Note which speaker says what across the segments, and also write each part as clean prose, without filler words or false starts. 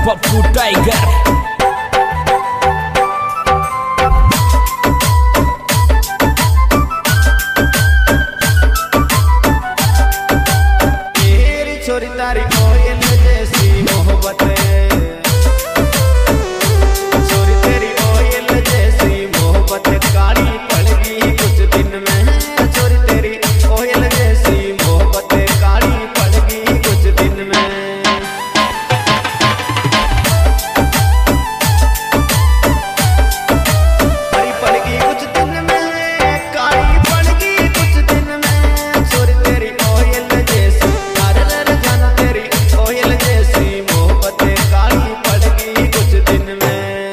Speaker 1: Pappu tiger.
Speaker 2: छोरी तारी कोयल जैसी मोहब्बत, छोरी तेरी कोयल जैसी मोहब्बत काली पड़गी कुछ दिन में। छोरी तेरी कोयल जैसी मोहब्बत काली पड़गी कुछ दिन में। काली पड़गी कुछ दिन में, काली पड़गी कुछ दिन में। छोरी तेरी कोयल जैसी कोयल जैसी मोहब्बत काली पड़गी कुछ दिन में।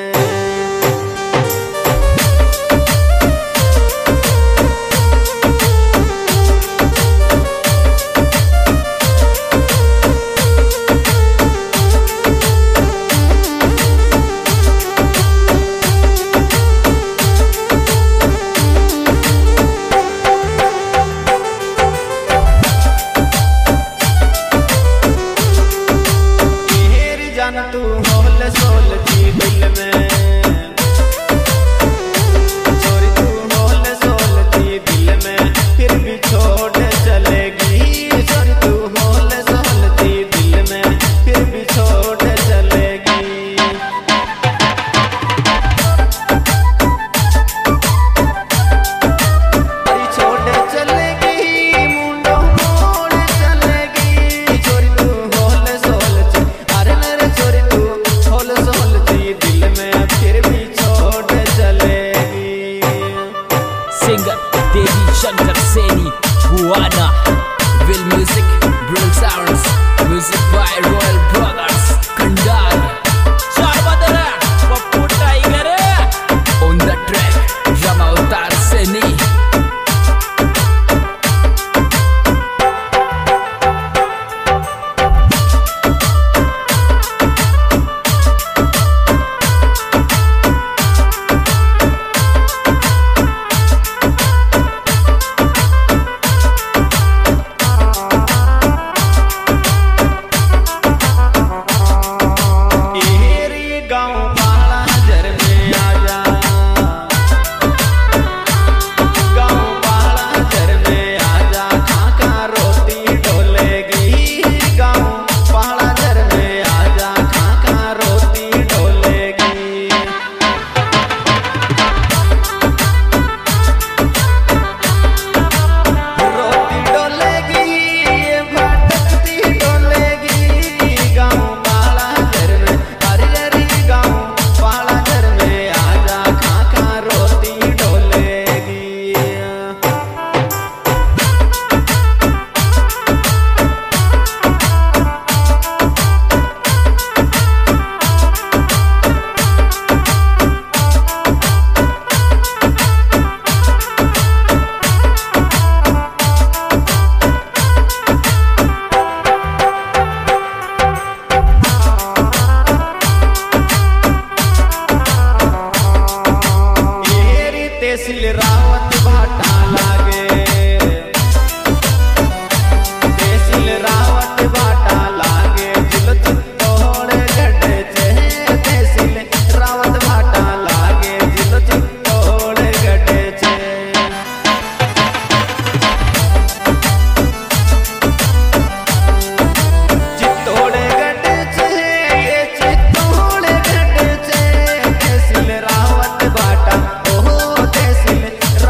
Speaker 2: जान तू होल सोल की दिल में, छोरी तू होल सोल की दिल में फिर भी छोड़ चलेगी। छोरी तू होल सोल की दिल में फिर भी छोड़ चलेगी। छोड़ चलेगी मुंडो मोड़ चलेगी। छोरी तू होल सोल छोरी तू होल सोल थी दिल में फिर भी छोड़ चलेगी।
Speaker 1: सिंगर देवी शंकर सेनी हुआना विल म्यूजिक ब्रिल sounds music by Royal Brothers कंडाल चारबदरा Pappu tiger on the track Rama Avtar Saini.
Speaker 2: तहसील रावत भाटा लागे, तहसील रावत भाटा लागे जिलो चित्तौड़ गढ़ छे। तहसील रावत भाटा लागे जिलो चित्तौड़ गढ़ छे। चित्तौड़ गढ़ छे, ये चित्तौड़ गढ़ छे। तहसील रावत भाटा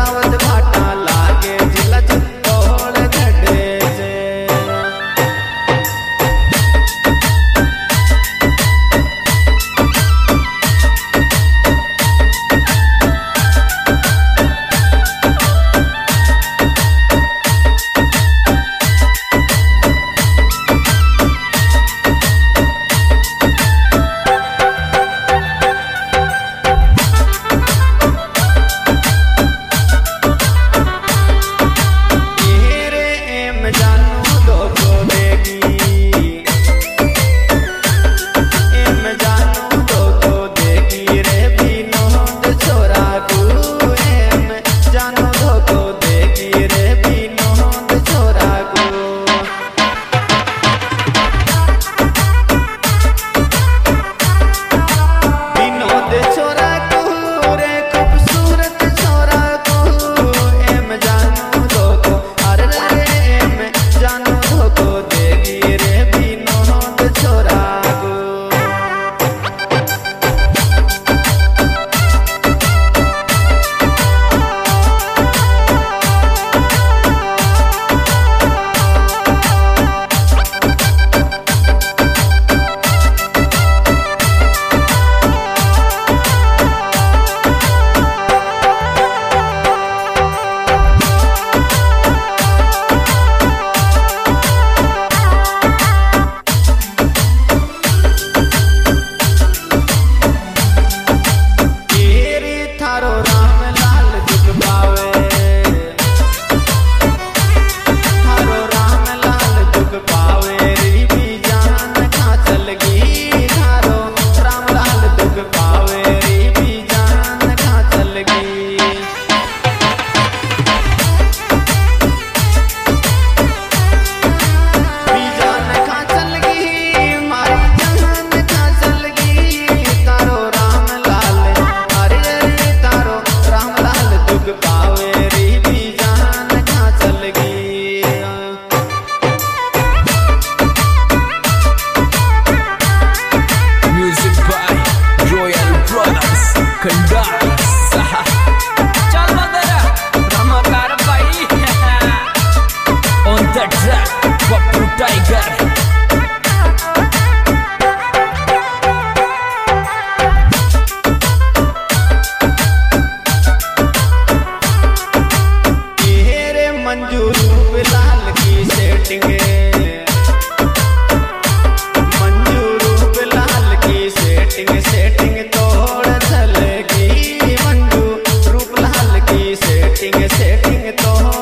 Speaker 2: सेटिंग सेटिंग तो